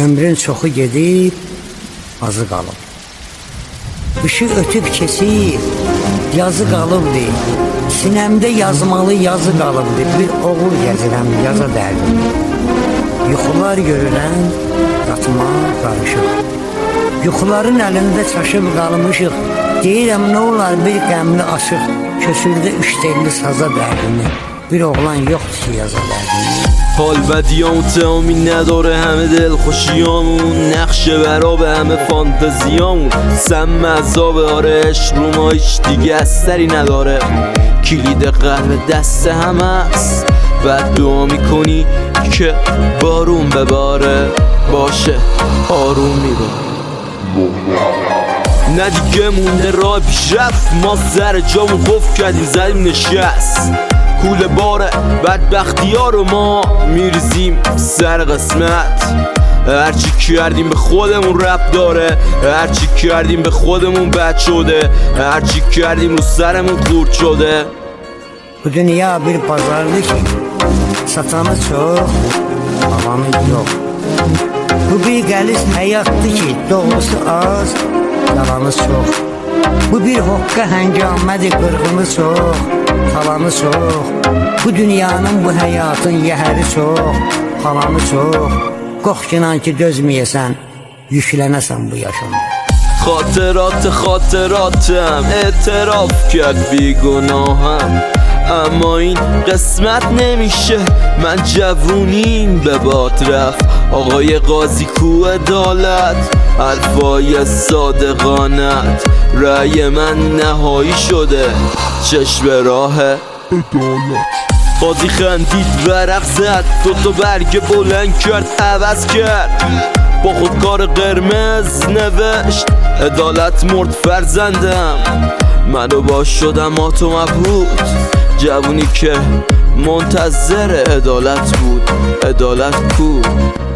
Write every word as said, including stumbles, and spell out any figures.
ömrün çoxu gedib, azı qalıb. Işıq ötüb kesib, yazı qalıbdır. Sinəmdə yazmalı yazı qalıbdır. Bir oğul gəzirəm, yaza dərdim. Yuxular görürəm, yatıma qarışıq. Yuxuların əlində çaşıb qalmışıq. Deyirəm, nə olar bir qəmli aşıq, köçürdü üç telli saza dərdimi. Bir oğlan yoxdur ki yaza dərdimi. حال بدیامون تمامی نداره، همه دل خوشیامون نقشه برا به همه فانتزیامون. سم عذاب آره، عشق رو ما هیچ دیگه اثری نداره. کلید قلب دست همه است، بعد دعا میکنی که بارون بباره. باشه آروم میباره. نه دیگه مونده راه پیشرفت، ما سر جامون قفل کردیم زدیم نشست. کوله باره بدبختی ها رو ما میریزیم سر قسمت. هرچی کردیم به خودمون رب داره، هرچی کردیم به خودمون بد شده، هرچی کردیم رو سرمون خورد شده. Bu dünya bir pazardır ki satanı çok, alanı yok. Bu bir qəliz həyatdır ki doğrusu az, yalanı çox. Bu bir hoqqa həngamədir, qırğını çox, talanı çox. Bu dünyanın, bu həyatın yəhəri çox, falanı çox. Qorxunan ki dözməyəsən, yüklənəsən bu yaşında. خاطرات خاطراتم اعتراف کرد بیگناهم، اما این قسمت نمیشه. من جوونیم به باد رفت، آقای قاضی کو عدالت، حرفای صادقانت. رأی من نهایی شده، چشم راه عدالت. قاضی خندید ورق زد، دوتا برگ بلند کرد عوض کرد. با خودکار قرمز نوشت عدالت مرد فرزندم. منو باش شدم آتو مبهوت، جوونی که منتظر عدالت بود. عدالت کو؟